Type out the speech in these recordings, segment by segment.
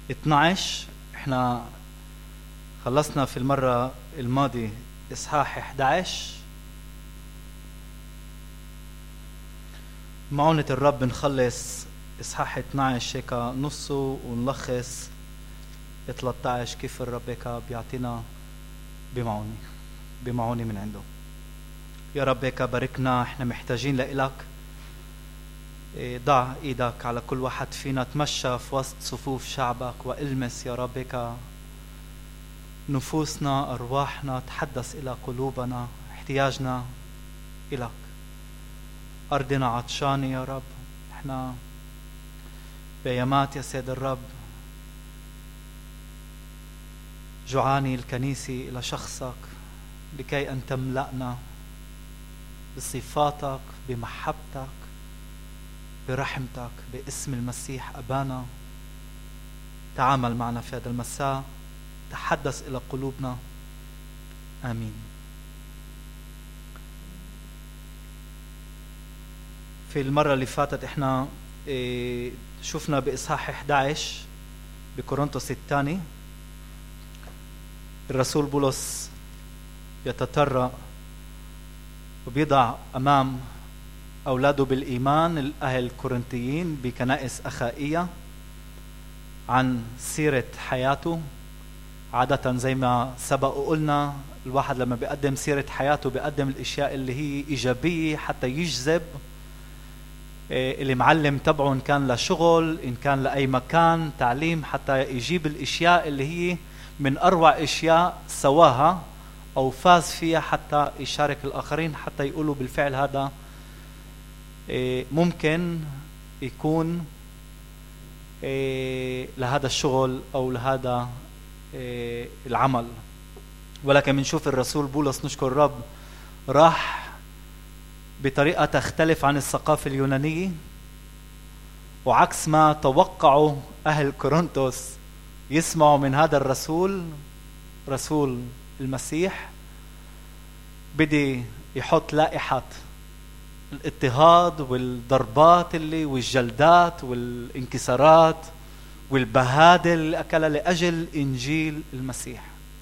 12. احنا خلصنا في المرة الماضية إصحاح 11. معونة الرب نخلص إصحاح 12 هيك نصه ونلخص 13 كيف الرب هيك بيعطينا بمعونة من عنده. يا رب هيك باركنا، احنا محتاجين لإلك. ضع ايدك على كل واحد فينا، تمشى في وسط صفوف شعبك والمس يا رب هيك نفوسنا أرواحنا، تحدث إلى قلوبنا، احتياجنا إلك. أرضنا عطشانة يا رب، احنا بيامات يا سيد الرب، جوعاني الكنيسة إلى شخصك لكي أن تملأنا بصفاتك، بمحبتك، برحمتك، باسم المسيح أبانا. تعامل معنا في هذا المساء، تحدث إلى قلوبنا. آمين. في المرة اللي فاتت احنا شفنا بإصحاح 11 بكورنثوس الثاني الرسول بولس يتطرق وبيضع أمام أولاده بالإيمان الأهل الكورنثيين بكنائس أخائية عن سيرة حياته. عادة زي ما سبق وقلنا، الواحد لما بيقدم سيرة حياته بيقدم الأشياء اللي هي إيجابية حتى يجذب اللي معلم تبعه، إن كان لشغل، إن كان لأي مكان تعليم، حتى يجيب الأشياء اللي هي من أروع أشياء سواها أو فاز فيها حتى يشارك الآخرين، حتى يقولوا بالفعل هذا ممكن يكون لهذا الشغل أو لهذا العمل. ولكن منشوف الرسول بولس نشكر الرب راح بطريقة تختلف عن الثقافة اليونانية، وعكس ما توقعوا أهل كورنثوس يسمعوا من هذا الرسول، رسول المسيح، بدي يحط لائحة الاضطهاد والضربات اللي والجلدات والانكسارات والبهادل اللي أكلها لأجل إنجيل المسيح.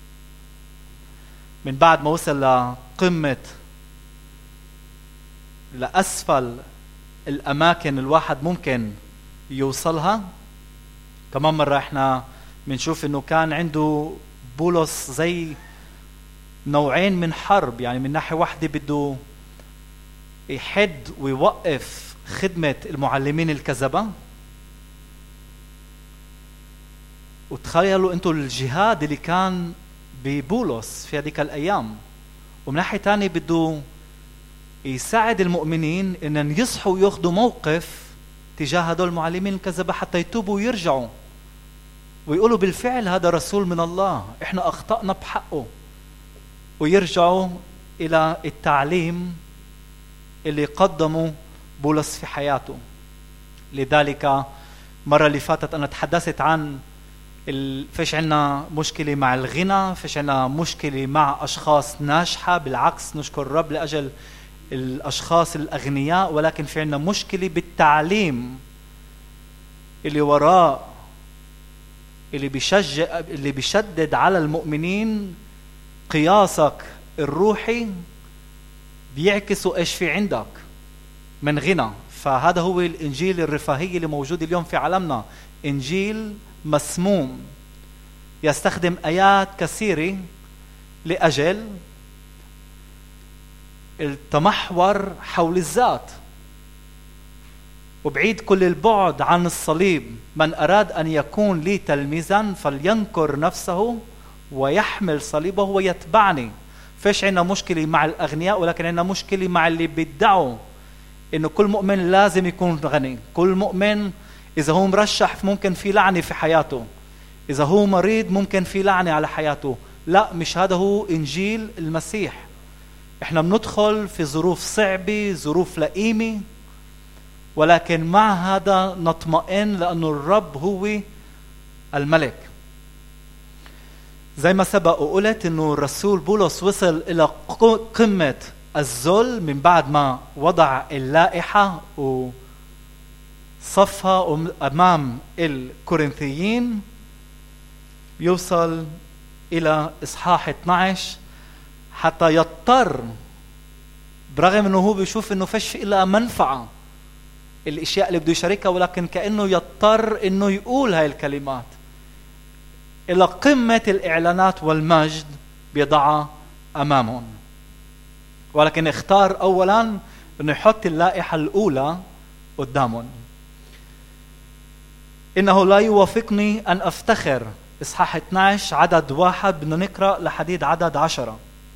من بعد ما وصل لقمة لأسفل الأماكن الواحد ممكن يوصلها، كمان مرة احنا بنشوف انه كان عنده بولس زي نوعين من حرب. يعني من ناحية واحدة بده يحد ويوقف خدمة المعلمين الكذبة، وتخيلوا انتوا الجهاد اللي كان ببولس في هذيك الأيام. ومن ناحية تانية بده يساعد المؤمنين ان يصحوا وياخذوا موقف تجاه هدول المعلمين الكذبة حتى يتوبوا ويرجعوا ويقولوا بالفعل هذا رسول من الله، احنا اخطأنا بحقه، ويرجعوا الى التعليم اللي قدمه بولس في حياته. لذلك مرة اللي فاتت انا تحدثت عن فيش عنا مشكلة مع الغنى، فيش عنا مشكلة مع اشخاص ناجحة، بالعكس نشكر الرب لأجل الأشخاص الأغنياء، ولكن في عنا مشكلة بالتعليم اللي وراء، اللي بيشدد على المؤمنين قياسك الروحي بيعكسوا ايش في عندك من غنى. فهذا هو الإنجيل الرفاهي اللي موجود اليوم في عالمنا، إنجيل مسموم يستخدم آيات كثيرة لأجل التمحور حول الذات وبعيد كل البعد عن الصليب. من أراد أن يكون لي تلميذا فلينكر نفسه ويحمل صليبه ويتبعني. فيش عنا مشكلة مع الأغنياء، ولكن عنا مشكلة مع اللي بيدعوا إنه كل مؤمن لازم يكون غني. كل مؤمن إذا هو مرشح ممكن في لعنة في حياته، إذا هو مريض ممكن في لعنة على حياته. لا، مش هذا هو إنجيل المسيح. احنا بندخل في ظروف صعبة، ظروف لئيمة، ولكن مع هذا نطمئن لأنه الرب هو الملك. زي ما سبق وقلت انه الرسول بولس وصل الى قمة الذل من بعد ما وضع اللائحة وصفها امام الكورنثيين بيوصل إلى إصحاح 12 حتى يضطر، برغم أنه هو بيشوف أنه فيش إلا منفعة الاشياء اللي بده يشاركها، ولكن كانه يضطر انه يقول هاي الكلمات الى قمه الاعلانات والمجد بيضعها امامهم. ولكن اختار اولا انه يحط اللائحه الاولى قدامهم. انه لا يوافقني ان افتخر، اصحاح 12 عدد 1 بدنا نقرا لحديد عدد 10.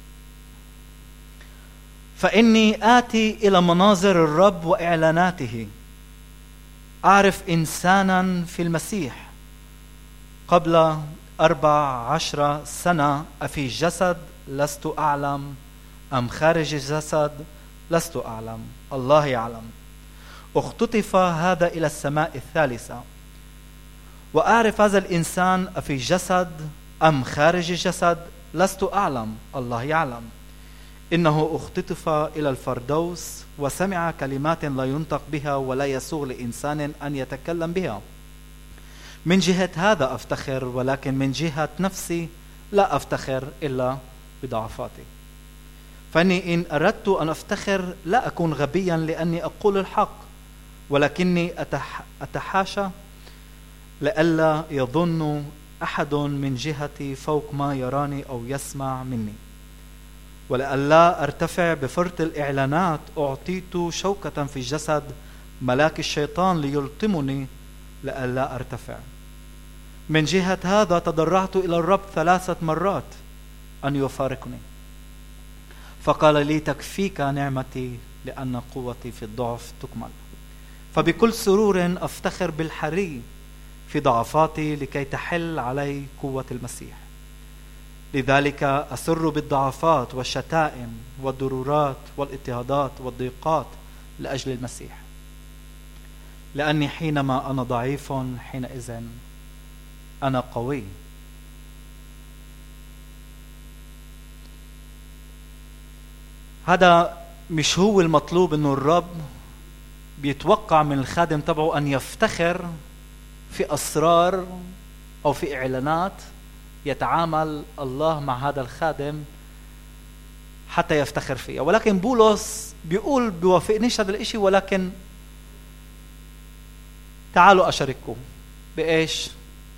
فإني آتي إلى مناظر الرب وإعلاناته، أعرف إنسانا في المسيح قبل 14 سنة، أفي الجسد لست أعلم أم خارج الجسد لست أعلم، الله يعلم. اختطف هذا إلى السماء الثالثة، وأعرف هذا الإنسان أفي الجسد أم خارج الجسد لست أعلم، الله يعلم. إنه اختطف إلى الفردوس وسمع كلمات لا ينطق بها ولا يسوغ لإنسان أن يتكلم بها. من جهة هذا أفتخر، ولكن من جهة نفسي لا أفتخر إلا بضعفاتي. فإني إن أردت أن أفتخر لا أكون غبيا لأني أقول الحق، ولكني أتحاشى لئلا يظن أحد من جهتي فوق ما يراني أو يسمع مني. ولئلا أرتفع بفرط الإعلانات أعطيت شوكة في الجسد ملاك الشيطان ليلطمني لئلا أرتفع. من جهة هذا تضرعت إلى الرب 3 مرات أن يفارقني، فقال لي تكفيك نعمتي لأن قوتي في الضعف تكمل. فبكل سرور أفتخر بالحري في ضعفاتي لكي تحل علي قوة المسيح. لذلك أسر بالضعفات والشتائم والضرورات والاضطهادات والضيقات لأجل المسيح، لأني حينما أنا ضعيف حينئذ أنا قوي. هذا مش هو المطلوب، إنه الرب بيتوقع من الخادم تبعه أن يفتخر في أسرار أو في إعلانات يتعامل الله مع هذا الخادم حتى يفتخر فيها. ولكن بولس بيقول بيوافقنيش هذا الاشي، ولكن تعالوا أشارككم بإيش؟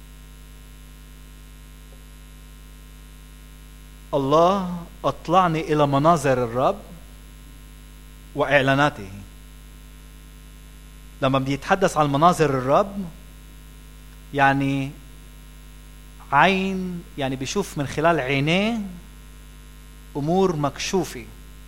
الله أطلعني إلى مناظر الرب وإعلاناته. لما بدي يتحدث عن مناظر الرب يعني عين، يعني بيشوف من خلال عينيه أمور مكشوفة،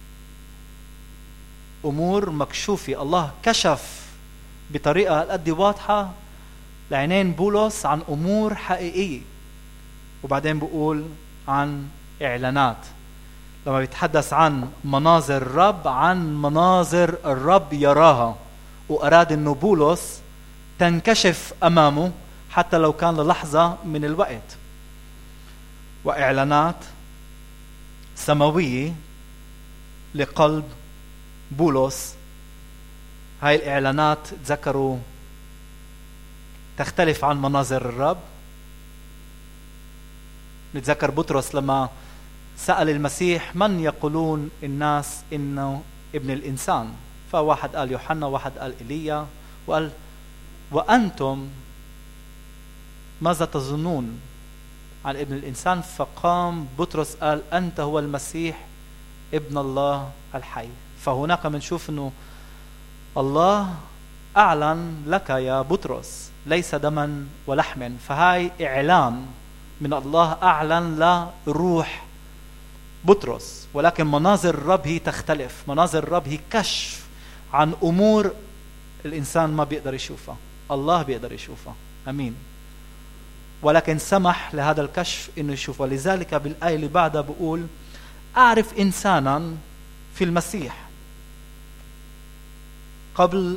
أمور مكشوفة. الله كشف بطريقة قد واضحة لعينين بولس عن أمور حقيقية. وبعدين بيقول عن إعلانات، لما بيتحدث عن مناظر الرب، عن مناظر الرب يراها، وأراد أنه بولس تنكشف أمامه حتى لو كان للحظة من الوقت. وإعلانات سماوية لقلب بولس. هاي الإعلانات تذكروا تختلف عن مناظر الرب. نتذكر بطرس لما سأل المسيح من يقولون الناس إنه ابن الإنسان، فواحد قال يوحنا، واحد قال إيليا، وقال وأنتم ماذا تظنون عن ابن الإنسان؟ فقام بطرس قال أنت هو المسيح ابن الله الحي. فهناك منشوف أنه الله أعلن لك يا بطرس ليس دما ولحم. فهاي إعلان من الله أعلن لروح بطرس. ولكن مناظر الرب هي تختلف. مناظر الرب هي كشف عن أمور الإنسان ما بيقدر يشوفها، الله بيقدر يشوفها. أمين. ولكن سمح لهذا الكشف إنه يشوفه. لذلك بالآية اللي بعدها بقول أعرف إنسانا في المسيح قبل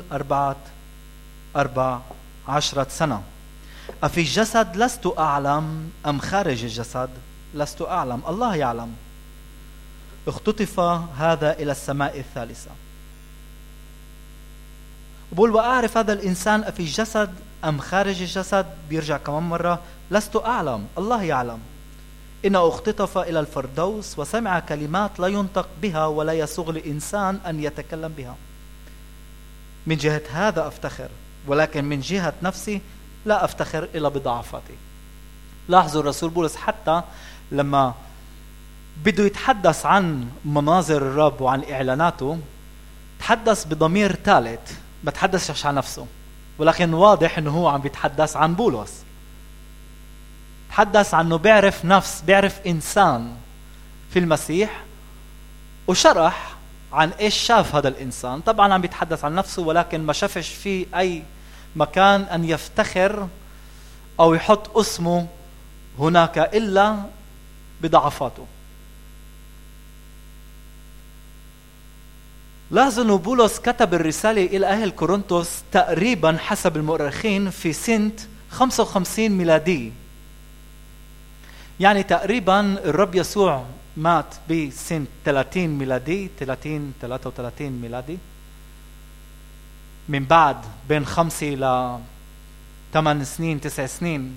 14 سنة، أفي الجسد لست أعلم أم خارج الجسد لست أعلم، الله يعلم. اختطف هذا إلى السماء الثالثة. بقول وأعرف هذا الإنسان أفي الجسد أم خارج الجسد؟ بيرجع كمان مرة: لست أعلم، الله يعلم. إنه اختطف إلى الفردوس وسمع كلمات لا ينطق بها ولا يسوغ لإنسان أن يتكلم بها. من جهة هذا أفتخر، ولكن من جهة نفسي لا أفتخر إلا بضعفاتي. لاحظوا الرسول بولس حتى لما بده يتحدث عن مناظر الرب وعن إعلاناته تحدث بضمير ثالث، ما تحدثش عن نفسه، ولكن واضح أنه هو عم بيتحدث عن بولس. تحدث عنه بيعرف نفس، بيعرف إنسان في المسيح، وشرح عن إيش شاف هذا الإنسان. طبعا عم بيتحدث عن نفسه، ولكن ما شافش في أي مكان أن يفتخر أو يحط اسمه هناك إلا بضعفاته. لاحظوا بولس كتب الرسالة إلى أهل كورنثوس تقريبا حسب المؤرخين في سنة 55 ميلادي. يعني تقريبا الرب يسوع مات بسنة 30 ميلادي، 33 ميلادي. من بعد بين 5 إلى 8 سنين 9 سنين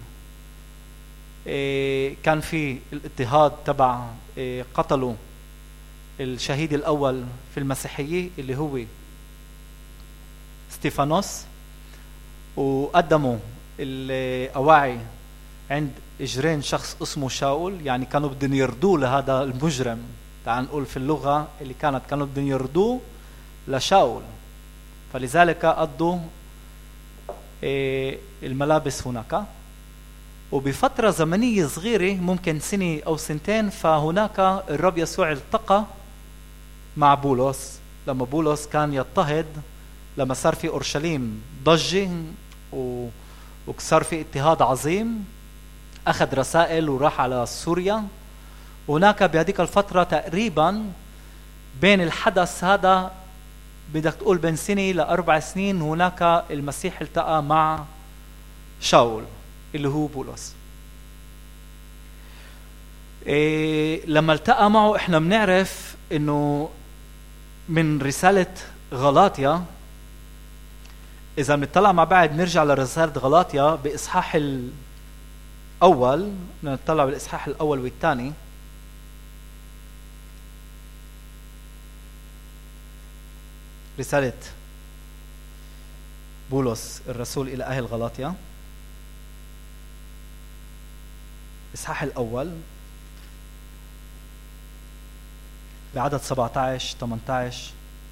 كان في الاضطهاد تبع قتلوا الشهيد الأول في المسيحية اللي هو ستيفانوس، وقدموا الأواعي عند إجرين شخص اسمه شاول. يعني كانوا بدهم يردوه لهذا المجرم، تعال نقول في اللغة اللي كانوا بدهم يردوه لشاول، فلذلك قضوا الملابس هناك. وبفترة زمنية صغيرة ممكن سنة أو سنتين، فهناك الرب يسوع التقى مع بولس لما بولس كان يضطهد، لما صار في أورشليم ضجة وصار في اضطهاد عظيم. أخذ رسائل وراح على سوريا. هناك بهذيك الفترة تقريبا بين الحدث هذا بدك تقول بين سنة ل4 سنين، هناك المسيح التقى مع شاول اللي هو بولس. لما التقى معه احنا بنعرف انه من رسالة غلاطيا، اذا بنطلع مع بعض نرجع لرسالة غلاطيا بإصحاح الأول، نطلع بالإصحاح الأول والثاني. رسالة بولس الرسول إلى أهل غلاطيا إصحاح الأول بعدد 17-18،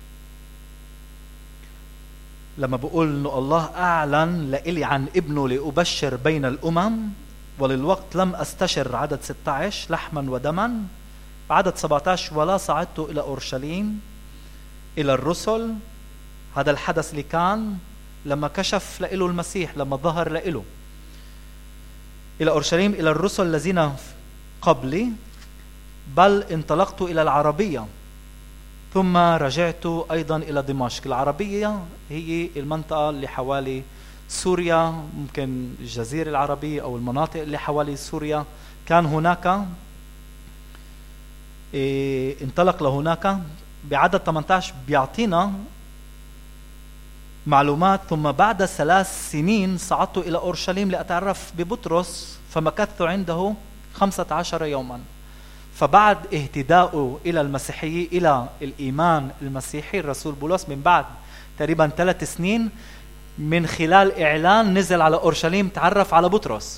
لما بقول إنه الله أعلن لإلي عن ابنه لأبشر بين الأمم، وللوقت لم أستشر. عدد 16 لحما ودما. عدد 17 ولا صعدت إلى أورشليم إلى الرسل. هذا الحدث اللي كان لما كشف لإله المسيح، لما ظهر لإله. إلى أورشليم إلى الرسل الذين قبلي، بل انطلقت إلى العربية، ثم رجعت أيضا إلى دمشق. العربية هي المنطقة اللي حوالي سوريا، ممكن الجزيرة العربية أو المناطق اللي حوالي سوريا. كان هناك انطلق لهناك. بعدد 18 بيعطينا معلومات: ثم بعد 3 سنين صعدت إلى أورشليم لأتعرف ببطرس، فمكثت عنده 15 يوما. فبعد اهتداؤه إلى المسيحية، إلى الإيمان المسيحي، الرسول بولس من بعد تقريبا 3 سنين من خلال إعلان نزل على أورشليم، تعرف على بطرس.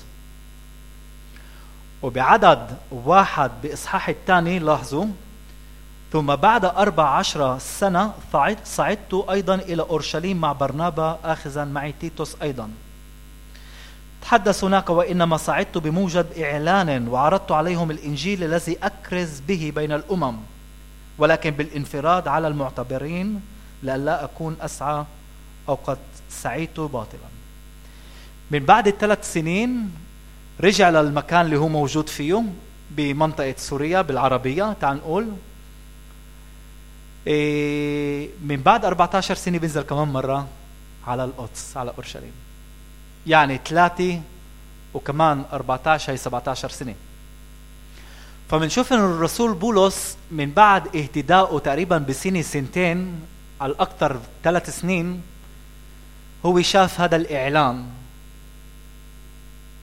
وبعدد 1 بإصحاح الثاني لاحظوا: ثم بعد 14 سنة صعدت أيضا إلى أورشليم مع برنابا آخذا معي تيتوس أيضا. تحدث هناك: وإنما صعدت بموجب إعلان وعرضت عليهم الإنجيل الذي أكرز به بين الأمم، ولكن بالانفراد على المعتبرين، لئلا أكون أسعى أو قد سعيت باطلا. من بعد 3 سنين رجع للمكان اللي هو موجود فيه بمنطقة سوريا بالعربية. تعال نقول من بعد 14 سنة بنزل كمان مرة على القدس، على أورشليم. يعني 3 وكمان 14 هي 17 سنة. فمنشوف أن الرسول بولس من بعد اهتداؤه تقريبا بسنة على الأكثر 3 سنين، هو شاف هذا الإعلان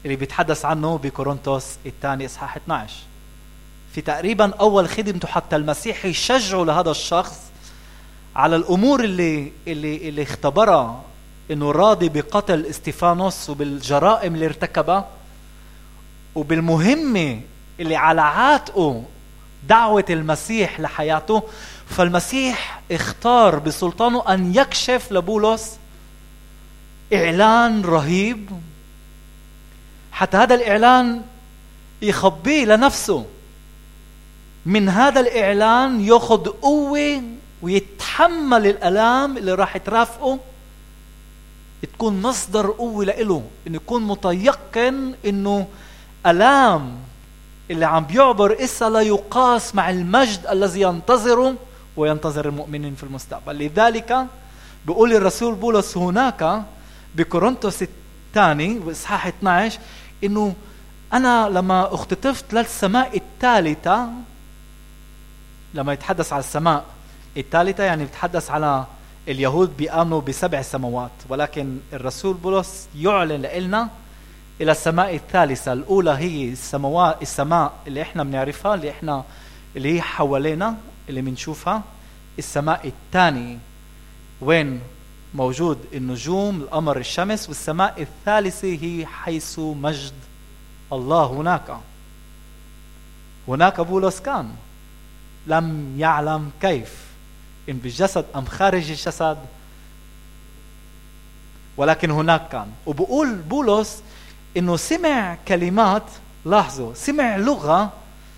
اللي بيتحدث عنه بكورنثوس الثاني إصحاح 12. في تقريبا أول خدمته حتى المسيح يشجعه لهذا الشخص على الأمور اللي اختبرها، إنه راضي بقتل استيفانوس وبالجرائم اللي ارتكبها، وبالمهمة اللي على عاتقه دعوة المسيح لحياته. فالمسيح اختار بسلطانه أن يكشف لبولس إعلان رهيب، حتى هذا الإعلان يخبيه لنفسه. من هذا الإعلان يأخذ قوة ويتحمل الألام اللي راح ترافقه، تكون مصدر قوة لإله، إنه يكون متيقن إنه ألام اللي عم بيعبر إسا لا يقاس مع المجد الذي ينتظره وينتظر المؤمنين في المستقبل. لذلك بيقول الرسول بولس هناك بكورنثوس الثاني وإصحاح 12 إنه أنا لما اختطفت للسماء الثالثة، لما يتحدث على السماء الثالثة يعني يتحدث على اليهود بيآمنوا ب7 سماوات، ولكن الرسول بولس يعلن لنا إلى السماء الثالثة. الأولى هي السماء اللي إحنا بنعرفها، اللي هي حوالينا اللي بنشوفها. السماء الثانية وين موجود النجوم، القمر، الشمس. والسماء الثالثة هي حيث مجد الله. هناك بولس كان لم يعلم كيف، إن بالجسد أم خارج الجسد، ولكن هناك كان. وبقول بولس إنه سمع كلمات، لاحظوا، سمع لغة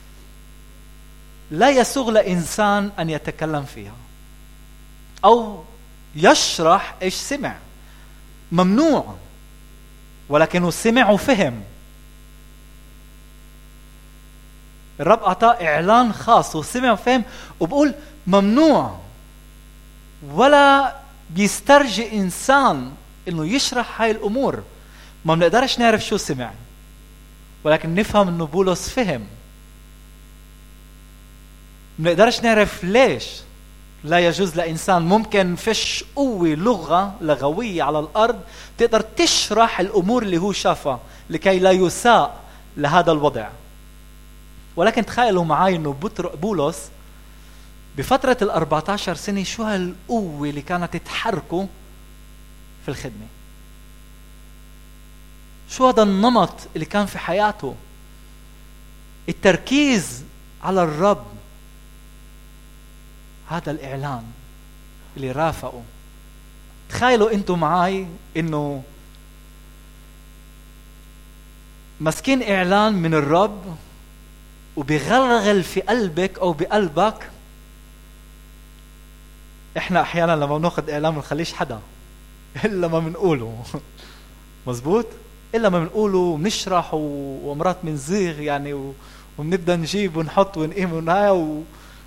لا يسوغ لإنسان أن يتكلم فيها أو يشرح إيش سمع، ممنوع، ولكنه سمع وفهم. الرب أعطاه إعلان خاص وسمع وفهم، وبقول ممنوع ولا بيسترجي إنسان إنه يشرح هاي الأمور. ما بنقدرش نعرف شو سمع، ولكن نفهم إنه بولس فهم. بنقدرش نعرف ليش لا يجوز لإنسان، ممكن فيش قوة لغوية على الأرض تقدر تشرح الأمور اللي هو شافها لكي لا يساء لهذا الوضع. ولكن تخيلوا معي إنه بولس بفترة 14 سنة شو هالقوة اللي كانت تتحركه في الخدمة، شو هذا النمط اللي كان في حياته، التركيز على الرب، هذا الإعلان اللي رافقه. تخيلوا أنتم معي إنه مسكين إعلان من الرب وبيغلغل في قلبك أو بقلبك. إحنا أحيانا لما بناخذ إعلان ما نخليش حدا إلا ما بنقوله مزبوط، إلا ما بنقوله ونشرح ومرات منزيغ يعني وبنبدأ نجيب ونحط ونقيم ونهاية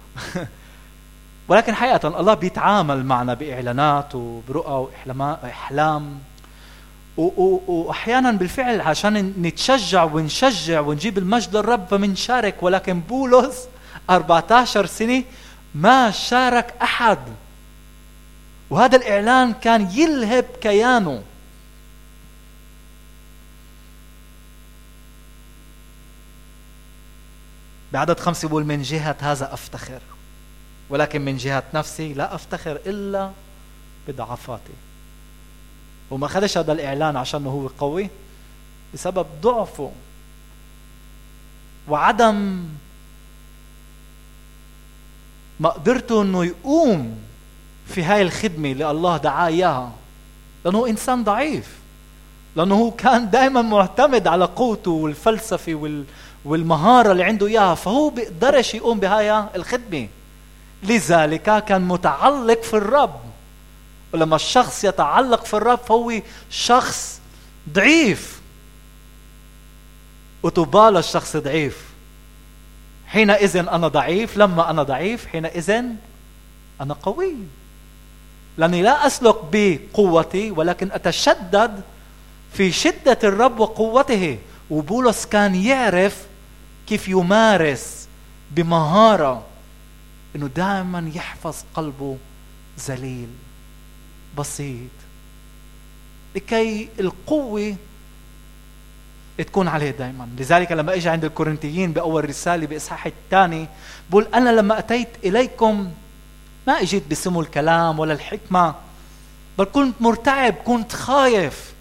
ولكن حقيقة الله بيتعامل معنا بإعلانات وبرؤى وإحلام، وأحيانا بالفعل عشان نتشجع ونشجع ونجيب المجد للرب فمنشارك. ولكن بولس 14 سنة ما شارك أحد، وهذا الإعلان كان يلهب كيانه. بعدد 5 يقول من جهة هذا أفتخر، ولكن من جهة نفسي لا أفتخر إلا بضعفاتي. وما خدش هذا الإعلان عشان هو قوي، بسبب ضعفه وعدم مقدرته أنه يقوم في هاي الخدمة اللي الله دعاه إياها، لأنه إنسان ضعيف، لأنه هو كان دائما معتمد على قوته والفلسفة والمهارة اللي عنده إياها، فهو بيقدرش يقوم بهاي الخدمة. لذلك كان متعلق في الرب، ولما الشخص يتعلق في الرب فهو شخص ضعيف. وتبال الشخص ضعيف، حينئذ أنا ضعيف. لما أنا ضعيف حينئذ أنا قوي، لأني لا أسلك بقوتي ولكن أتشدد في شدة الرب وقوته. وبولس كان يعرف كيف يمارس بمهارة إنه دائما يحفظ قلبه ذليل بسيط، لكي القوة تكون عليه دائما. لذلك لما اجى عند الكورنثيين بأول رسالة بإصحاح الثاني بقول أنا لما أتيت إليكم ما اجيت بسمو الكلام ولا الحكمة، بل كنت مرتعب، كنت خايف.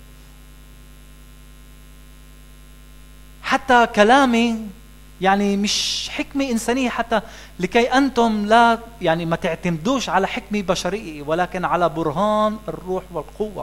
حتى كلامي يعني مش حكمة إنسانية، حتى لكي أنتم لا يعني ما تعتمدوش على حكمة بشرية ولكن على برهان الروح والقوة.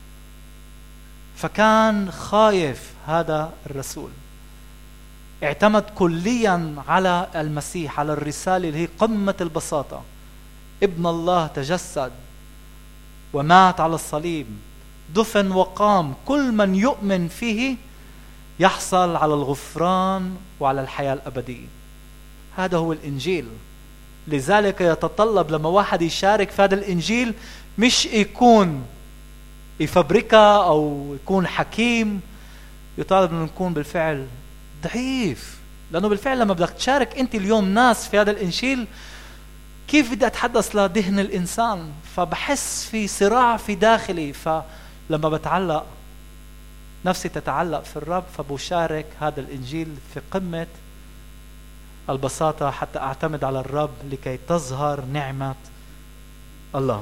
فكان خايف هذا الرسول، اعتمد كليا على المسيح، على الرسالة اللي هي قمة البساطة. ابن الله تجسد ومات على الصليب، دفن وقام، كل من يؤمن فيه يحصل على الغفران وعلى الحياة الأبدية. هذا هو الإنجيل. لذلك يتطلب لما واحد يشارك في هذا الإنجيل مش يكون يفبركها أو يكون حكيم، يطالب أن نكون بالفعل ضعيف. لأنه بالفعل لما بدك تشارك أنت اليوم ناس في هذا الإنجيل، كيف بدي أتحدث لذهن الإنسان؟ فبحس في صراع في داخلي. فلما بتعلق نفسي تتعلق في الرب، فبشارك هذا الإنجيل في قمة البساطة حتى أعتمد على الرب لكي تظهر نعمة الله.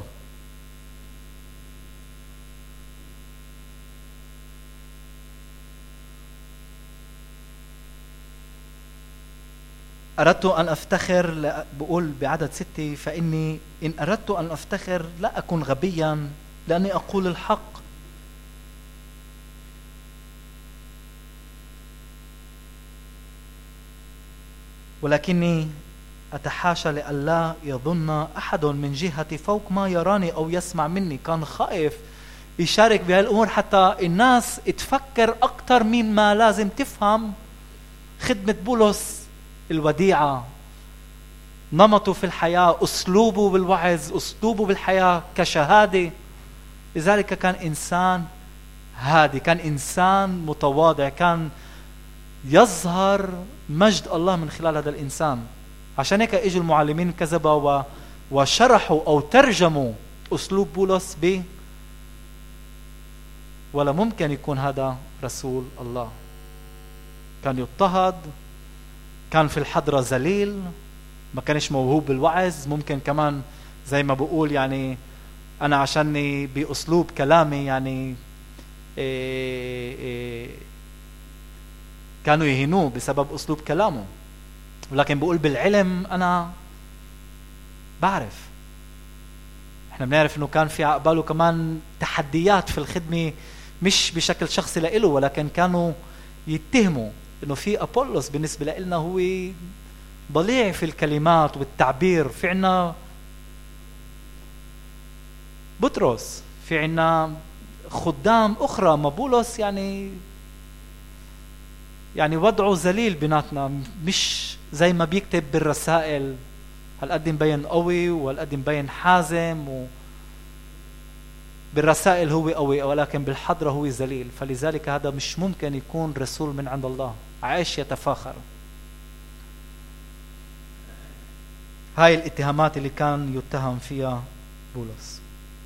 أردت أن أفتخر، بقول بعدد 6: فإني إن أردت أن أفتخر لا أكون غبيا لأني أقول الحق، ولكني أتحاشى لئلا يظن أحد من جهتي فوق ما يراني أو يسمع مني. كان خائف يشارك بهذه الأمور حتى الناس تفكر أكثر من ما لازم تفهم خدمة بولس الوديعة، نمطه في الحياة، أسلوبه بالوعظ، أسلوبه بالحياة كشهادة. لذلك كان إنسان هادي، كان إنسان متواضع، كان يظهر مجد الله من خلال هذا الإنسان. عشان هيك اجوا المعلمين كذبوا وشرحوا أو ترجموا أسلوب بولس ولا ممكن يكون هذا رسول الله. كان يضطهد، كان في الحضرة ذليل، ما كانش موهوب بالوعظ. ممكن كمان زي ما بقول يعني أنا عشاني بأسلوب كلامي يعني كانوا يهينوه بسبب أسلوب كلامه، ولكن بقول بالعلم أنا بعرف. احنا بنعرف انه كان في عقباله كمان تحديات في الخدمة، مش بشكل شخصي لإله، ولكن كانوا يتهموا انه في أبولس بالنسبة لنا هو ضليع في الكلمات والتعبير. في عنا بطرس، في عنا خدام أخرى، ما بولس يعني وضعه ذليل بيناتنا، مش زي ما بيكتب بالرسائل هالقد مبين قوي وهالقد مبين حازم، بالرسائل هو قوي ولكن بالحضرة هو ذليل. فلذلك هذا مش ممكن يكون رسول من عند الله، عايش يتفاخر. هاي الاتهامات اللي كان يتهم فيها بولس.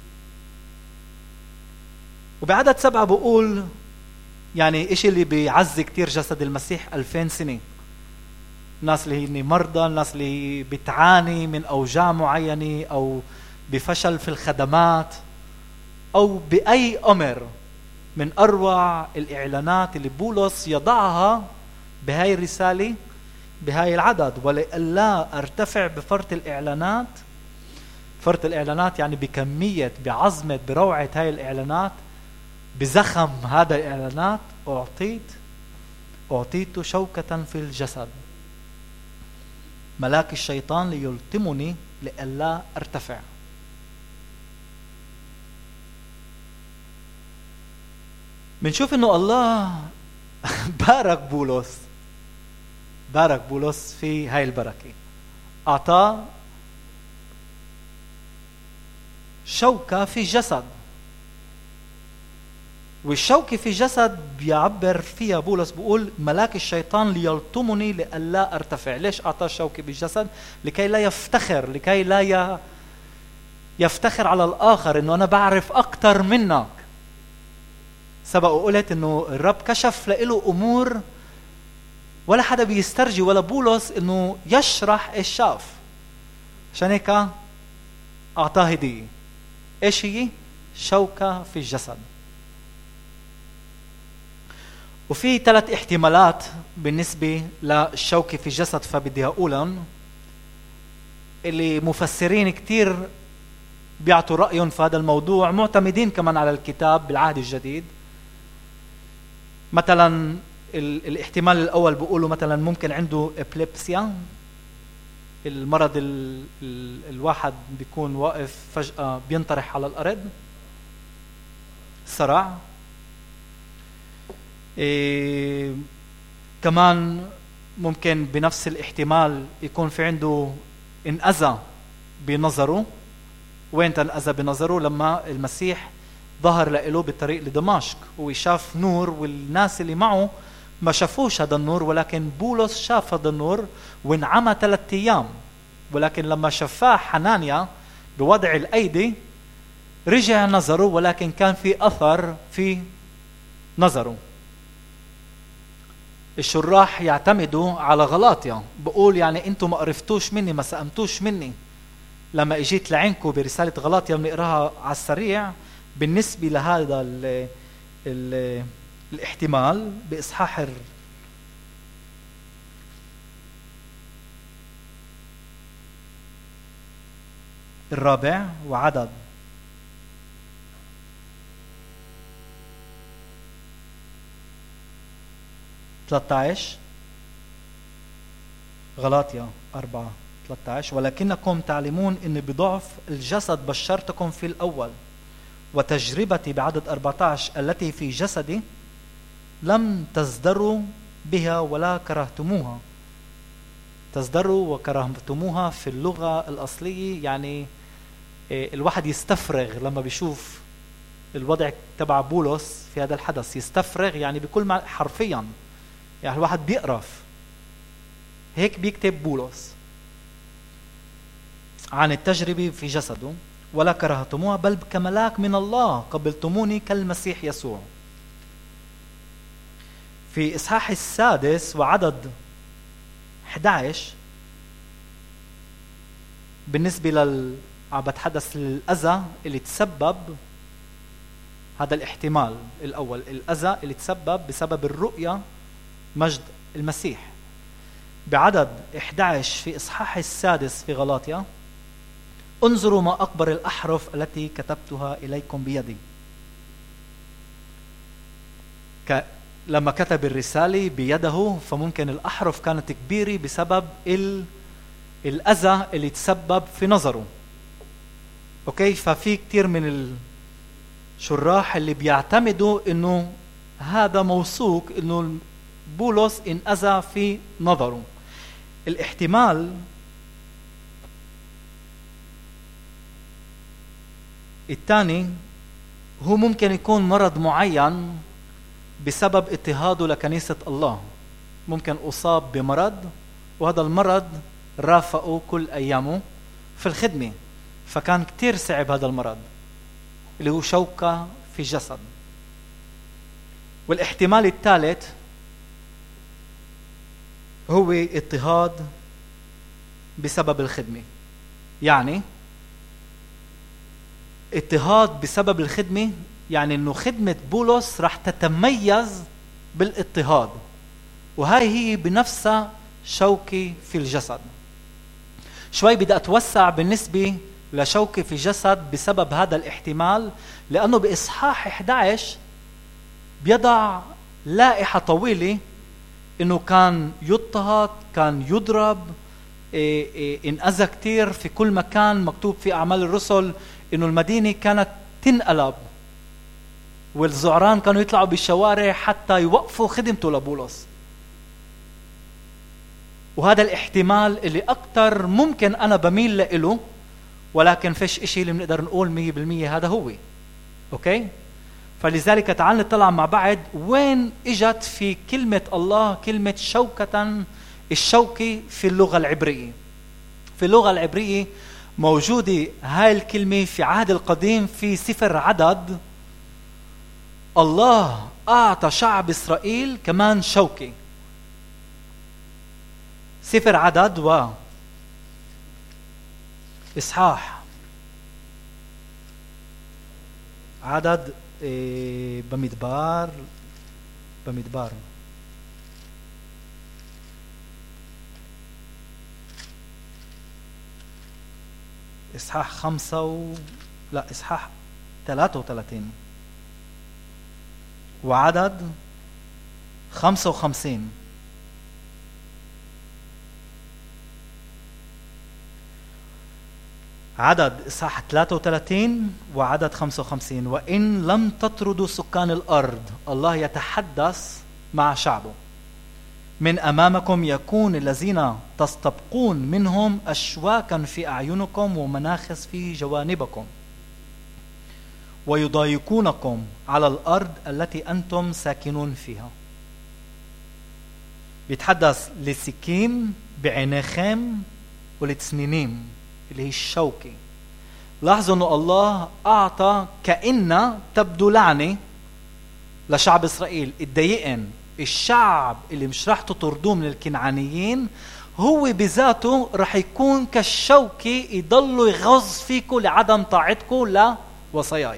وبعدد 7 بقول يعني إشي اللي بيعزي كتير جسد المسيح 2000 سنة. الناس اللي هي مرضى، الناس اللي بتعاني من أوجاع معينة أو بفشل في الخدمات أو بأي أمر، من أروع الإعلانات اللي بولس يضعها بهاي الرسالة بهاي العدد: ولئلا أرتفع بفرط الإعلانات. فرط الإعلانات يعني بكمية، بعظمة، بروعة هاي الإعلانات، بزخم هذا الإعلانات. أعطيت شوكة في الجسد، ملاك الشيطان ليلتمني لئلا أرتفع. منشوف إنه الله بارك بولس في هاي البركة، أعطاه شوكة في جسد. والشوكة في جسد بيعبر فيها بولس، بيقول ملاك الشيطان ليلطمني لئلا أرتفع. ليش أعطاه شوكة بالجسد؟ لكي لا يفتخر، لكي لا يفتخر على الآخر إنه أنا بعرف أكتر منك. سبق وقلت انه الرب كشف له امور ولا حدا بيسترجي ولا بولس انه يشرح ايش شاف، عشان هيك اعطاه هديه. ايش هي؟ شوكة في الجسد. وفي 3 احتمالات بالنسبة للشوكة في الجسد، فبدي أقولهم، اللي مفسرين كتير بيعطوا رأيهم في هذا الموضوع، معتمدين كمان على الكتاب بالعهد الجديد. مثلا الاحتمال الأول بيقولوا مثلا ممكن عنده إبليبسيا، المرض الواحد بيكون واقف فجأة بينطرح على الأرض، صرع. كمان ممكن بنفس الاحتمال يكون في عنده انأذى بنظره. وين تنأذى بنظره؟ لما المسيح ظهر له بالطريق لدمشق وشاف نور، والناس اللي معه ما شافوش هذا النور، ولكن بولس شاف هذا النور وانعمى 3 أيام. ولكن لما شفاه حنانيا بوضع الأيدي رجع نظره، ولكن كان في أثر في نظره. الشراح يعتمدوا على غلاطيا، بقول يعني انتم ما قرفتوش مني، ما سأمتوش مني. لما اجيت لعينكم برسالة غلاطيا بنقراها على السريع بالنسبة لهذا الاحتمال بإصحاح الرابع وعدد 13. غلاطيا 4:13 ولكنكم تعلمون إن بضعف الجسد بشرتكم في الأول، وتجربتي بعدد 14 التي في جسدي لم تزدروا بها ولا كرهتموها. تزدروا وكرهتموها في اللغة الأصلية يعني الواحد يستفرغ لما بيشوف الوضع تبع بولس في هذا الحدث. يستفرغ يعني بكل معنى حرفيا، يعني الواحد بيقرف. هيك بيكتب بولس عن التجربة في جسده. ولا كرهتموها بل كملاك من الله قبلتموني كالمسيح يسوع. في إصحاح 6 وعدد 11 بالنسبة عم بتحدث للأذى اللي تسبب، هذا الاحتمال الأول، الأذى اللي تسبب بسبب الرؤية مجد المسيح. بعدد 11 في إصحاح 6 في غلاطيا: انظروا ما أكبر الأحرف التي كتبتها إليكم بيدي. لما كتب الرسالة بيده فممكن الأحرف كانت كبيرة بسبب الأذى اللي تسبب في نظره. أوكي، ففي كتير من الشراح اللي بيعتمدوا إنه هذا موثوق إنه بولس انأذى في نظره. الاحتمال الثاني هو ممكن يكون مرض معين بسبب اضطهاده لكنيسة الله. ممكن أصاب بمرض وهذا المرض رافقه كل أيامه في الخدمة، فكان كتير صعب هذا المرض اللي هو شوكة في الجسد. والاحتمال الثالث هو اضطهاد بسبب الخدمة. يعني اضطهاد بسبب الخدمة يعني انه خدمة بولس راح تتميز بالاضطهاد، وهاي هي بنفسها شوكة في الجسد. شوي بدي أتوسع بالنسبة لشوكة في الجسد بسبب هذا الاحتمال، لأنه بإصحاح 11 بيضع لائحة طويلة إنه كان يضطهد، كان يضرب، انأذى كتير في كل مكان. مكتوب في أعمال الرسل إنه المدينة كانت تنقلب والزعران كانوا يطلعوا بالشوارع حتى يوقفوا خدمته لبولس. وهذا الاحتمال اللي أكتر ممكن أنا بميل له، ولكن فيش إشي اللي بنقدر نقول 100% هذا هو. أوكي؟ فلذلك تعال نطلع مع بعض وين إجت في كلمة الله كلمة شوكة. الشوكة في اللغة العبرية، في اللغة العبرية موجودة هاي الكلمة في عهد القديم في سفر عدد. الله أعطى شعب إسرائيل كمان شوكة. سفر عدد إصحاح عدد بمدبار إصحاح 33 وعدد 55. عدد إصحاح 33 وعدد 55: وإن لم تطردوا سكان الأرض، الله يتحدث مع شعبه، من أمامكم يكون الذين تستبقون منهم أشواكا في أعينكم ومناخس في جوانبكم، ويضايقونكم على الأرض التي أنتم ساكنون فيها. بيتحدث لسكيم بعينيخيم ولتسنينيم اللي هي الشوكة. لاحظوا أنه الله أعطى كأن تبدو لعنة لشعب إسرائيل. اتضايقن الشعب اللي مش راح تطردوه من الكنعانيين، هو بذاته راح يكون كالشوكة يضلوا يغص فيكم لعدم طاعتكم لوصاياي.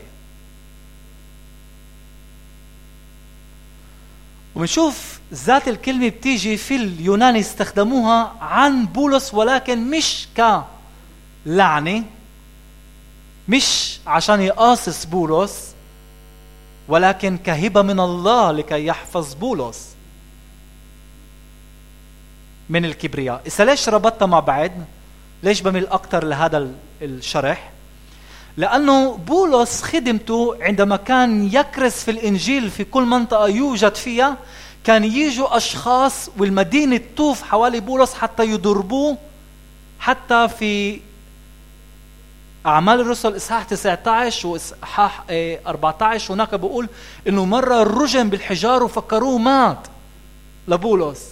ونشوف ذات الكلمة بتيجي في اليوناني استخدموها عن بولس، ولكن مش كلعنة، مش عشان يقاصص بولس، ولكن كهبة من الله لكي يحفظ بولس من الكبرياء. إذا ليش ربطتها مع بعض؟ ليش بميل أكتر لهذا الشرح؟ لأنه بولس خدمته عندما كان يكرس في الإنجيل في كل منطقة يوجد فيها، كان ييجوا أشخاص والمدينة تطوف حوالي بولس حتى يضربوه. حتى في أعمال الرسل إصحاح 19 وإصحاح 14 هناك بقول إنه مرة رجم بالحجار وفكروه مات لبولس،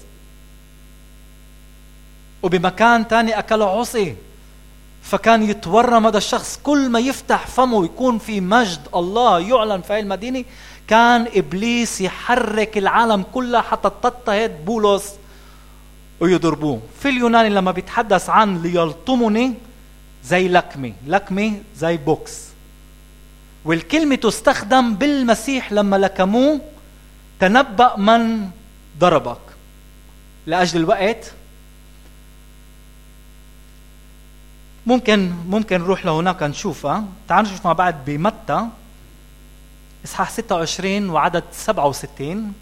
وبمكان تاني أكل عصي، فكان يتورم هذا الشخص. كل ما يفتح فمه يكون في مجد الله يعلن في المدينة، كان إبليس يحرك العالم كله حتى تضطهد بولس ويضربوه. في اليوناني لما بيتحدث عن ليلطمني زي لكمي زي بوكس، والكلمة تستخدم بالمسيح لما لكموه: تنبأ من ضربك. لأجل الوقت ممكن نروح لهناك نشوفها. تعالوا نشوف مع بعض بمتى إصحاح 26 وعدد 67.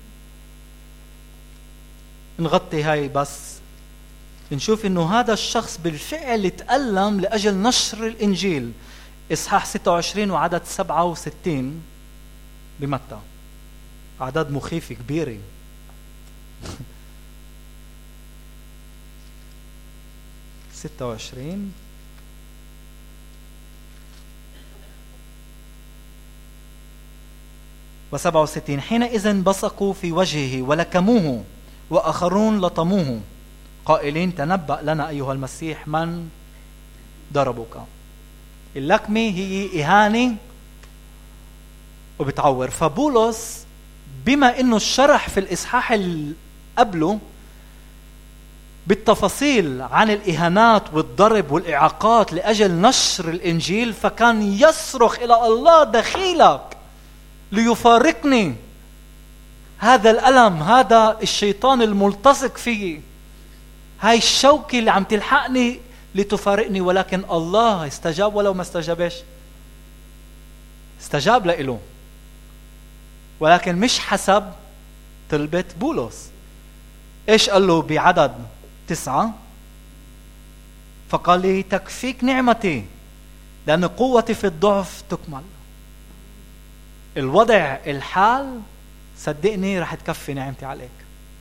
نغطي هاي بس نشوف إنه هذا الشخص بالفعل تألم لأجل نشر الإنجيل. إصحاح 26 وعدد 67 بمتى، أعداد مخيفة كبيرة. 26 و67: حينئذ بصقوا في وجهه ولكموه، وآخرون لطموه قائلين: تنبأ لنا أيها المسيح من ضربك. اللكمة هي إهانة وبتعور. فبولس بما إنه الشرح في الإصحاح اللي قبله بالتفاصيل عن الإهانات والضرب والإعاقات لأجل نشر الإنجيل، فكان يصرخ إلى الله: دخيلك ليفارقني هذا الألم، هذا الشيطان الملتصق فيه، هاي الشوكة اللي عم تلحقني لتفارقني. ولكن الله استجاب ولو ما استجابش، استجاب له، ولكن مش حسب طلبة بولس. إيش قال له بعدد 9؟ فقال لي: تكفيك نعمتي لأن قوتي في الضعف تكمل. الوضع الحال صدقني رح تكفي نعمتي عليك.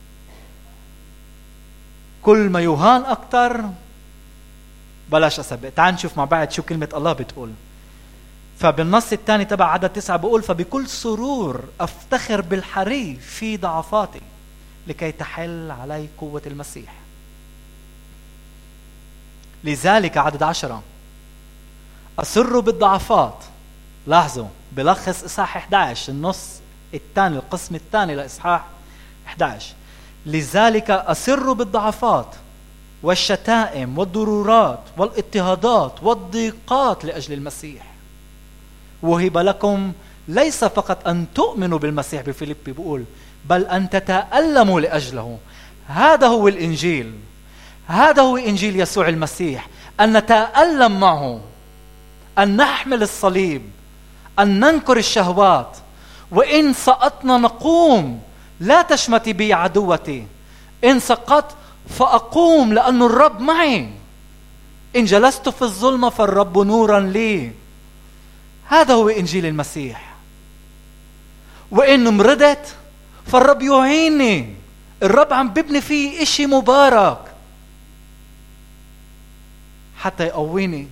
كل ما يهان أكتر بلاش أسبق. تعال نشوف مع بعض شو كلمة الله بتقول. فبالنص الثاني تبع عدد 9 بقول: فبكل سرور أفتخر بالحري في ضعفاتي لكي تحل علي قوة المسيح. لذلك عدد 10: أسر بالضعفات. لاحظوا بلخص إصحاح 11 النص الثاني، القسم الثاني لإصحاح 11. لذلك أسروا بالضعفات والشتائم والضرورات والاضطهادات والضيقات لأجل المسيح، وهب لكم ليس فقط أن تؤمنوا بالمسيح، بفيليبي بيقول، بل أن تتألموا لأجله. هذا هو الإنجيل، هذا هو إنجيل يسوع المسيح، أن نتألم معه، أن نحمل الصليب، أن ننكر الشهوات، وإن سقطنا نقوم. لا تشمتي بي عدوتي، إن سقطت فأقوم لأن الرب معي، إن جلست في الظلمة فالرب نورا لي. هذا هو إنجيل المسيح. وإن مرضت فالرب يعيني، الرب عم ببني فيه إشي مبارك حتى يقويني.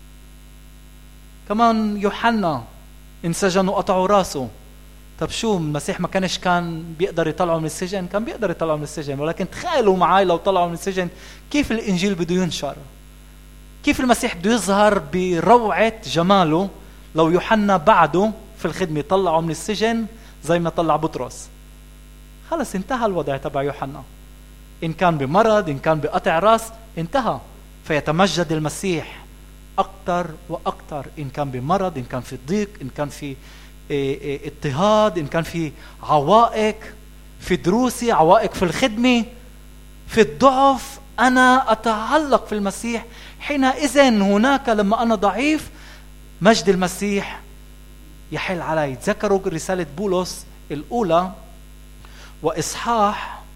كمان يوحنا انسجن وقطعوا راسه. طب شو المسيح ما كان بيقدر يطلعه من السجن؟ كان بيقدر يطلعه من السجن، ولكن تخيلوا معي لو طلعوا من السجن كيف الإنجيل بده ينشر، كيف المسيح بده يظهر بروعة جماله لو يوحنا بعده في الخدمة طلعوا من السجن زي ما طلع بطرس. خلص انتهى الوضع تبع يوحنا، إن كان بمرض، إن كان بقطع راس، انتهى. فيتمجد المسيح أكتر وأكتر، إن كان بمرض، إن كان في ضيق، إن كان في اضطهاد، إن كان في عوائق في دروسي، عوائق في الخدمة، في الضعف، أنا أتعلق في المسيح. حينئذ هناك لما أنا ضعيف مجد المسيح يحل علي. تذكروا رسالة بولس الأولى وإصحاح،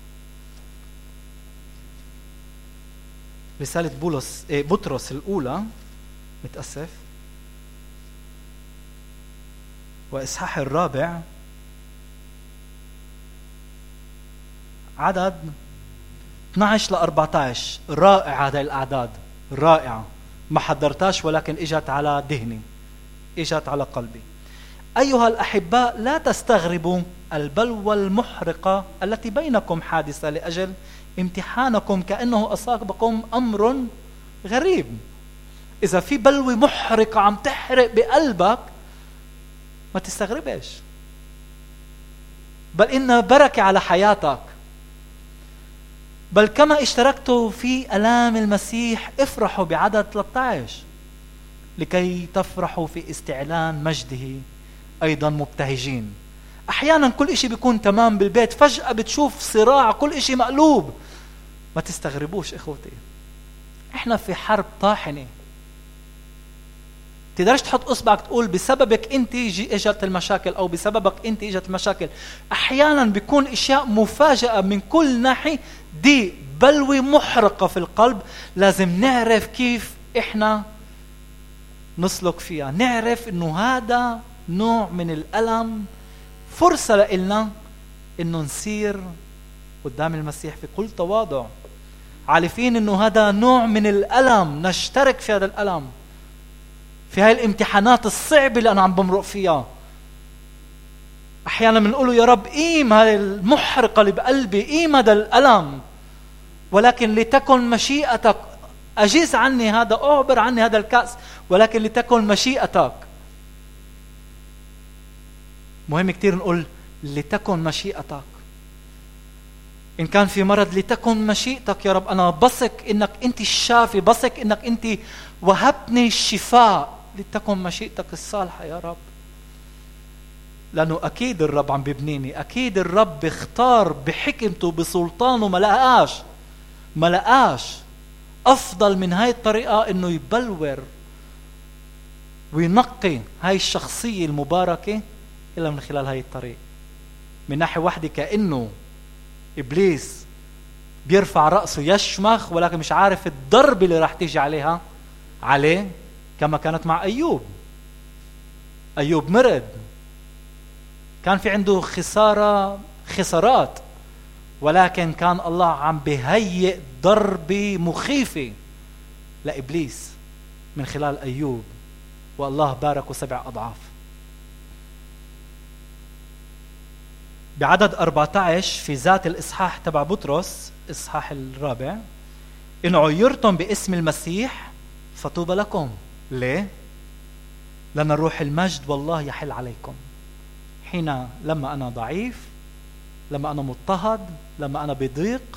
رسالة بطرس الأولى، متأسف، وإصحاح 4 عدد 12 ل 14. رائع هذه الأعداد، رائعة، ما حضرتاش ولكن إجت على ذهني، إجت على قلبي. أيها الأحباء، لا تستغربوا البلوى المحرقة التي بينكم حادثة لأجل امتحانكم كأنه أصابكم أمر غريب. إذا في بلوى محرقة عم تحرق بقلبك ما تستغربش، بل إنها بركة على حياتك. بل كما اشتركتوا في ألام المسيح افرحوا بعدد 13 لكي تفرحوا في استعلان مجده أيضا مبتهجين. أحيانا كل إشي بيكون تمام بالبيت، فجأة بتشوف صراع، كل إشي مقلوب. ما تستغربوش إخوتي، إحنا في حرب طاحنة. تقدرش تحط أصبعك تقول بسببك أنت اجت المشاكل أو بسببك أنت اجت المشاكل. أحيانا بيكون إشياء مفاجأة من كل ناحية. دي بلوى محرقة في القلب، لازم نعرف كيف إحنا نسلك فيها. نعرف إنه هذا نوع من الألم فرصة لنا إنه نسير قدام المسيح في كل تواضع، عارفين إنه هذا نوع من الألم، نشترك في هذا الألم، في هاي الامتحانات الصعبة اللي أنا عم بمرق فيها. أحيانا بنقوله يا رب قيم هاي المحرقة اللي بقلبي، قيم هذا الألم، ولكن لتكن مشيئتك. أجيز عني هذا، أعبر عني هذا الكأس، ولكن لتكن مشيئتك. مهم كتير نقول لتكن مشيئتك. إن كان في مرض لتكن مشيئتك يا رب، أنا بثق إنك أنت الشافي، بثق إنك أنت وهبتني الشفاء، لتكن مشيئتك الصالحة يا رب. لأنه أكيد الرب عم بيبنيني، أكيد الرب بيختار بحكمته بسلطانه، ما لقاش أفضل من هاي الطريقة إنه يبلور وينقي هاي الشخصية المباركة إلا من خلال هاي الطريق. من ناحية واحدة كأنه إبليس بيرفع رأسه يشمخ، ولكن مش عارف الضربة اللي راح تيجي عليه، كما كانت مع أيوب مرض، كان في عنده خسارات، ولكن كان الله عم بهيئ ضربة مخيفة لإبليس من خلال أيوب، والله باركه 7 أضعاف. بعدد 14 في ذات الإصحاح تبع بطرس، إصحاح 4، إن عيرتم باسم المسيح فطوبى لكم. ليه؟ لأن الروح المجد والله يحل عليكم لما أنا ضعيف، لما أنا مضطهد، لما أنا بضيق،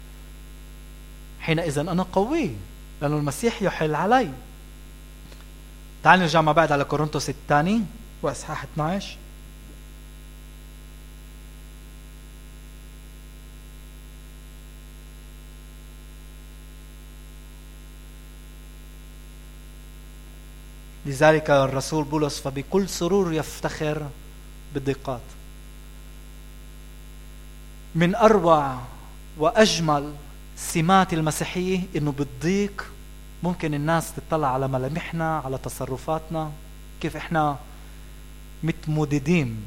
حينئذ أنا قوي لأن المسيح يحل علي. تعال نرجع مع بعض على كورنثوس الثاني وإصحاح 12. لذلك الرسول بولس فبكل سرور يفتخر بالضيقات. من أروع وأجمل سمات المسيحية إنه بالضيق ممكن الناس تطلع على ملامحنا، على تصرفاتنا، كيف إحنا متموددين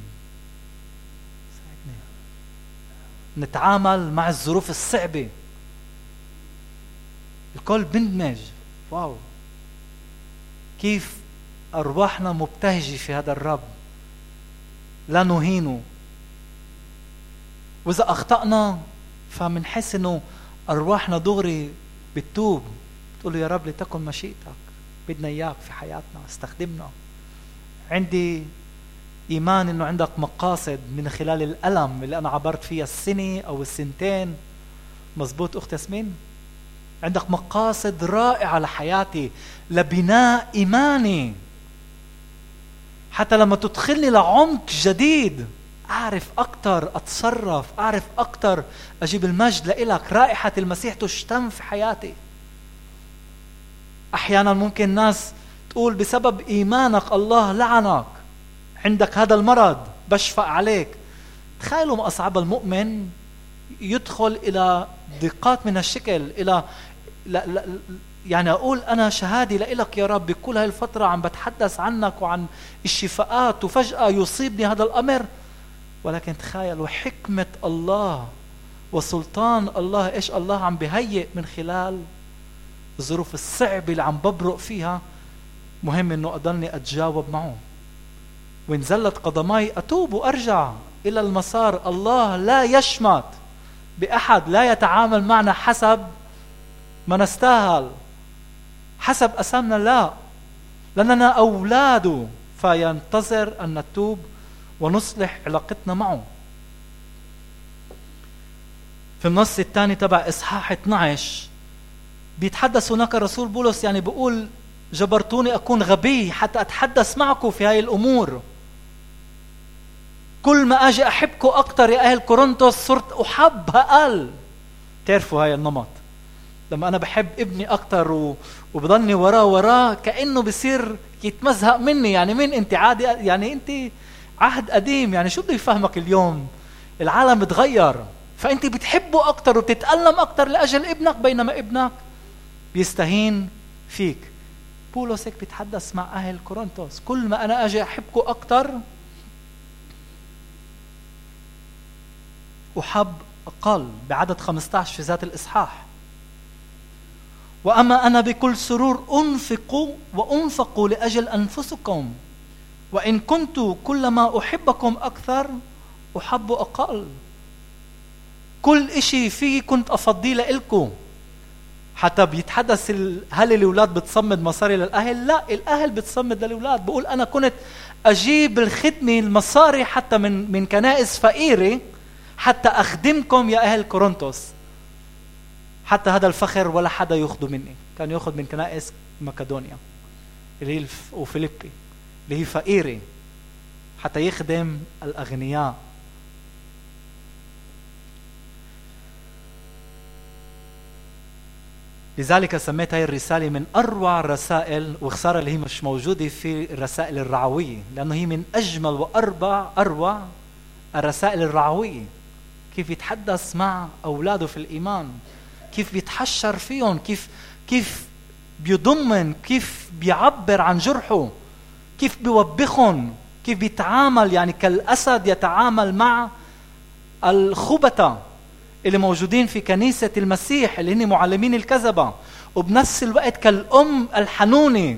نتعامل مع الظروف الصعبة. الكل بندمج. واو، كيف أرواحنا مبتهجة في هذا الرب، لا نهينه. وإذا أخطأنا فمنحس إنه أرواحنا دغري بتتوب، تقول له يا رب لتكن مشيئتك، بدنا إياك في حياتنا، استخدمنا. عندي إيمان إنه عندك مقاصد من خلال الألم اللي أنا عبرت فيها السنة أو السنتين. مزبوط أخت ياسمين؟ عندك مقاصد رائعة لحياتي، لبناء إيماني، حتى لما تدخلني لعمق جديد أعرف أكتر أتصرف، أعرف أكتر أجيب المجد لإلك. رائحة المسيح تشتم في حياتي. أحيانا ممكن ناس تقول بسبب إيمانك الله لعنك، عندك هذا المرض بشفق عليك. تخيلوا ما أصعب المؤمن يدخل إلى ضيقات من الشكل، إلى لا يعني أقول أنا شهادي لإلك يا رب، بكل هاي الفترة عم بتحدث عنك وعن الشفاءات، وفجأة يصيبني هذا الأمر. ولكن تخيلوا حكمة الله وسلطان الله، إيش الله عم بهيئ من خلال الظروف الصعبة اللي عم ببرق فيها. مهم إنه أضلني أتجاوب معه، وإن زلت قدماي أتوب وأرجع إلى المسار. الله لا يشمت بأحد، لا يتعامل معنا حسب ما نستاهل، حسب أسامنا، لا، لأننا أولاده، فينتظر أن نتوب ونصلح علاقتنا معه. في النص الثاني تبع إصحاح 12 بيتحدث هناك الرسول بولس، يعني بيقول جبرتوني أكون غبي حتى أتحدث معكم في هاي الأمور. كل ما أجي أحبكم أكتر يا أهل كورنثوس صرت أحب أقل. تعرفوا هاي النمط، لما أنا بحب ابني أكتر وبضلني وراه كأنه بصير يتمزهق مني. يعني مين أنت؟ عادي، يعني أنت عهد قديم، يعني شو بده يفهمك اليوم؟ العالم بتغير، فأنت بتحبه أكتر وبتتألم أكتر لأجل ابنك، بينما ابنك بيستهين فيك. بولس هيك بيتحدث مع أهل كورنثوس، كل ما أنا أجي أحبكم أكتر أحب أقل، بعدد 15 في ذات الإصحاح. وأما أنا بكل سرور أنفق لأجل أنفسكم، وإن كنت كلما أحبكم أكثر أحب أقل. كل إشي فيه كنت أفضيه لإلكم. حتى بيتحدث هل الأولاد بتصمد مصاري للأهل؟ لا، الأهل بتصمد للأولاد. بقول أنا كنت أجيب الخدمة المصاري حتى من كنائس فقيرة حتى أخدمكم يا أهل كورنثوس. حتى هذا الفخر ولا حدا يأخذه مني، كان يأخذ من كنائس مقدونيا اللي هي وفيليبي اللي هي فقيرة حتى يخدم الأغنياء. لذلك سميت هاي الرسالة من أروع الرسائل، وخسارة اللي هي مش موجودة في الرسائل الرعوية، لأنه هي من أجمل وأروع الرسائل الرعوية. كيف يتحدث مع أولاده في الإيمان، كيف بيتحشر فيهم، كيف بيضمن، كيف بيعبر عن جرحه، كيف بيوبخهم، كيف بيتعامل يعني كالأسد يتعامل مع الخبثة اللي موجودين في كنيسة المسيح اللي هن معلمين الكذبة، وبنفس الوقت كالأم الحنونة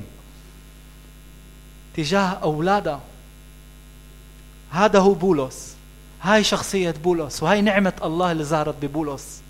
تجاه أولادها. هذا هو بولس، هاي شخصية بولس، وهاي نعمة الله اللي ظهرت ببولس.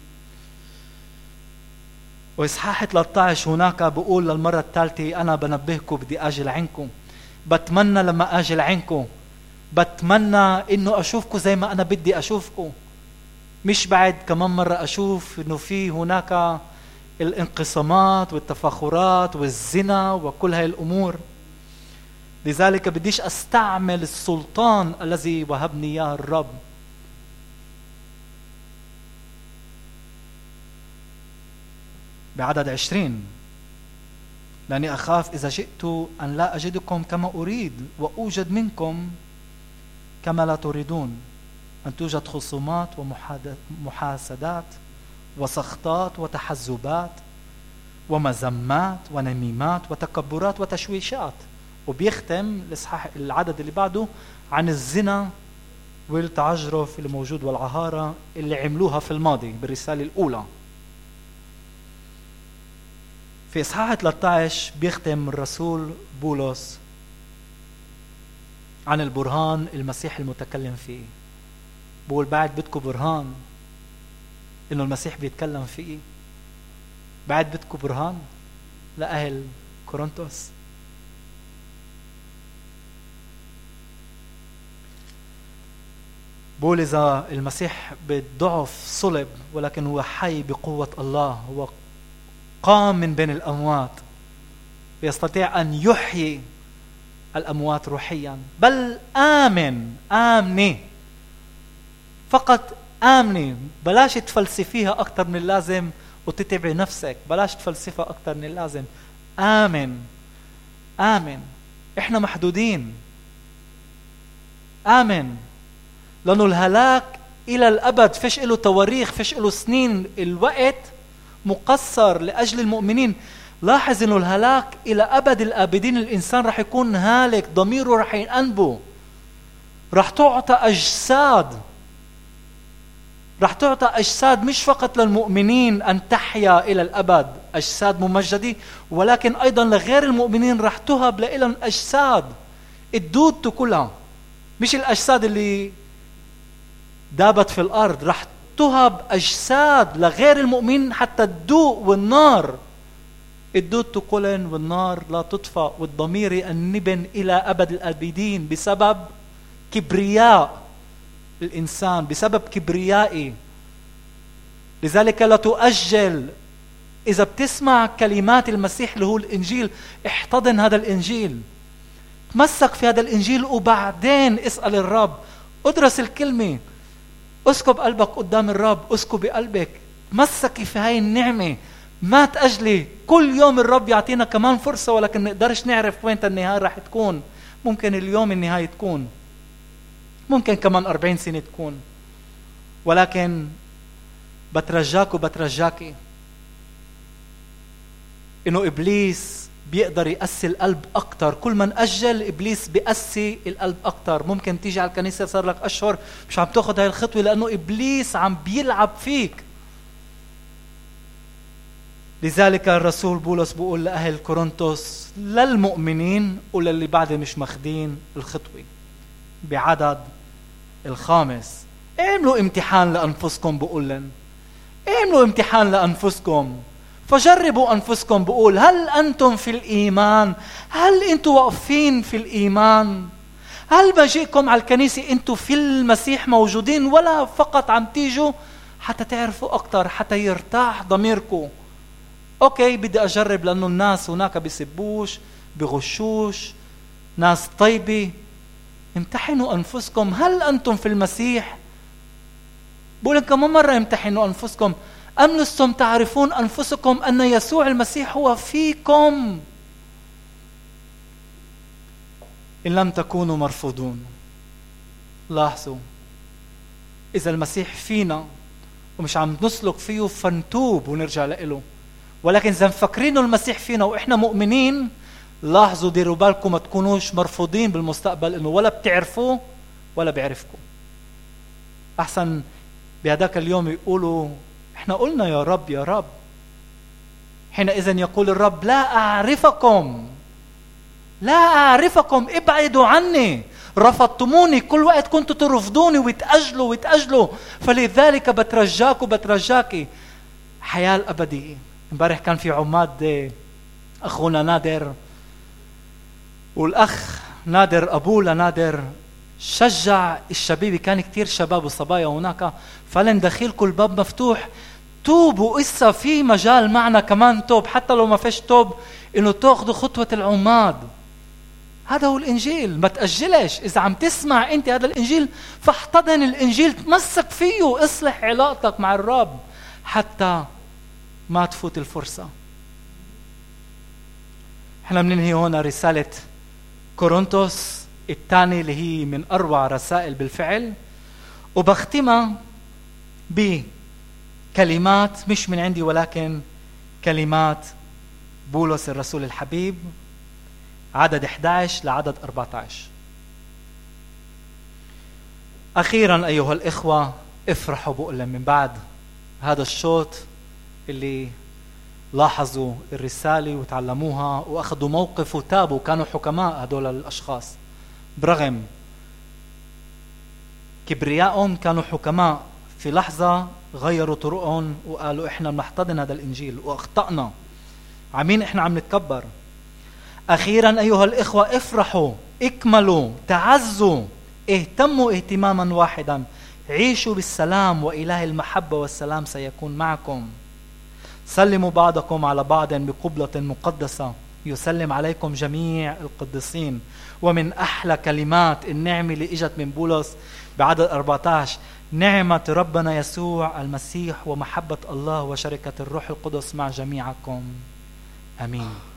وإصحاح 13 هناك بقول للمرة الثالثة أنا بنبهكم بدي أجل عنكم، بتمنى لما أجل عنكم بتمنى إنه أشوفكم زي ما أنا بدي أشوفكم، مش بعد كمان مرة أشوف إنه في هناك الانقسامات والتفاخرات والزنا وكل هاي الأمور. لذلك بديش أستعمل السلطان الذي وهبني إياه الرب. بعدد 20: لأني أخاف إذا جئت أن لا أجدكم كما أريد وأوجد منكم كما لا تريدون، أن توجد خصومات ومحاسدات وسخطات وتحزبات ومذمات ونميمات وتكبرات وتشويشات. وبيختم الإصحاح العدد اللي بعده عن الزنا والتعجرف اللي موجود والعهارة اللي عملوها في الماضي بالرسالة الأولى. في إصحاح 13 بيختم الرسول بولس عن البرهان المسيح المتكلم فيه. بقول بعد بدكم برهان إنه المسيح بيتكلم فيه؟ بعد بدكم برهان لأهل كورنثوس؟ بقول إذا المسيح بالضعف صلب ولكن هو حي بقوة الله، هو قام من بين الأموات ويستطيع أن يحيي الأموات روحيا. بل آمني فقط، آمني، بلاش تفلسفيها أكتر من اللازم وتتبعي نفسك، بلاش تفلسفها أكتر من اللازم. آمن. إحنا محدودين. آمن، لأنه الهلاك إلى الأبد فيش له تواريخ، فيش له سنين، الوقت مقصر لأجل المؤمنين. لاحظ إنه الهلاك إلى أبد الآبدين، الإنسان رح يكون هالك، ضميره رح ينأنبه، رح تعطى أجساد مش فقط للمؤمنين أن تحيا إلى الأبد، أجساد ممجدة، ولكن أيضا لغير المؤمنين رح تهب لهم أجساد الدود كلها، مش الأجساد اللي دابت في الأرض، رح تهب أجساد لغير المؤمنين حتى الدوء والنار. الدود تقولن والنار لا تطفأ، والضمير ينبن إلى أبد الآبدين بسبب كبرياء الإنسان، بسبب كبريائي. لذلك لا تؤجل. إذا بتسمع كلمات المسيح اللي هو الإنجيل، احتضن هذا الإنجيل، تمسك في هذا الإنجيل، وبعدين اسأل الرب، ادرس الكلمة، اسكب قلبك قدام الرب، اسكب بقلبك، تمسكي في هاي النعمة، ما تأجلي. كل يوم الرب يعطينا كمان فرصة، ولكن نقدرش نعرف وين النهاية راح تكون. ممكن اليوم النهاية تكون، ممكن كمان 40 سنة تكون، ولكن بترجاك وبترجاكي إنه إبليس بيقدر يقسي القلب أكتر. كل ما نأجل إبليس بيقسي القلب أكتر. ممكن تيجي على الكنيسة صار لك أشهر مش عم تاخد هاي الخطوة، لأنه إبليس عم بيلعب فيك. لذلك الرسول بولس بيقول لأهل كورنثوس، للمؤمنين وللي بعد مش ماخدين الخطوة، بعدد 5: اعملوا امتحان لأنفسكم. بقول لن اعملوا امتحان لأنفسكم فجربوا أنفسكم. بقول هل أنتم في الإيمان؟ هل أنتم واقفين في الإيمان؟ هل بجيكم على الكنيسة أنتم في المسيح موجودين، ولا فقط عم تيجوا حتى تعرفوا أكتر، حتى يرتاح ضميركم؟ أوكي، بدي أجرب، لأنه الناس هناك بيسبوش بغشوش، ناس طيبة. امتحنوا أنفسكم، هل أنتم في المسيح؟ بقول لكم كم مرة امتحنوا أنفسكم. أم لستم تعرفون أنفسكم أن يسوع المسيح هو فيكم إن لم تكونوا مرفوضون؟ لاحظوا، إذا المسيح فينا ومش عم نسلك فيه فنتوب ونرجع له، ولكن إذا مفكرين المسيح فينا وإحنا مؤمنين، لاحظوا ديروا بالكم ما تكونوش مرفوضين بالمستقبل، إنه ولا بتعرفوه ولا بيعرفكم. أحسن بهذاك اليوم يقولوا إحنا قلنا يا رب يا رب، حينئذ يقول الرب لا أعرفكم، لا أعرفكم، ابعدوا عني، رفضتموني، كل وقت كنتوا ترفضوني وتأجلوا. فلذلك بترجاك وبترجاكي حياة الأبدية. امبارح كان في عماد أخونا نادر، والأخ نادر أبوه لنادر شجع الشبيبة، كان كتير شباب وصبايا هناك، فلندخلكم الباب مفتوح، توبوا، إسا في مجال معنا كمان توب، حتى لو ما فيش توب إنه تأخذوا خطوة العماد. هذا هو الإنجيل، ما تأجلش. إذا عم تسمع أنت هذا الإنجيل فاحتضن الإنجيل، تمسك فيه، اصلح علاقتك مع الرب حتى ما تفوت الفرصة. احنا بننهي هنا رسالة كورنثوس الثانية اللي هي من أروع رسائل بالفعل، وبختمها بكلمات مش من عندي ولكن كلمات بولس الرسول الحبيب، عدد 11 لعدد 14. أخيرا أيها الإخوة افرحوا، بقول من بعد هذا الشوط اللي لاحظوا الرسالة وتعلموها وأخذوا موقف وتابوا، كانوا حكماء هدول الأشخاص برغم كبريائهم، كانوا حكماء. في لحظة غيروا طرقهم وقالوا إحنا بنحتضن هذا الإنجيل وأخطأنا، عمين إحنا عم نتكبر. أخيرا أيها الإخوة افرحوا، اكملوا، تعزوا، اهتموا اهتماما واحدا، عيشوا بالسلام، وإله المحبة والسلام سيكون معكم. سلموا بعضكم على بعض بقبلة مقدسة، يسلم عليكم جميع القديسين. ومن أحلى كلمات النعمة اللي إجت من بولس بعدد 14: نعمة ربنا يسوع المسيح ومحبة الله وشركة الروح القدس مع جميعكم. آمين.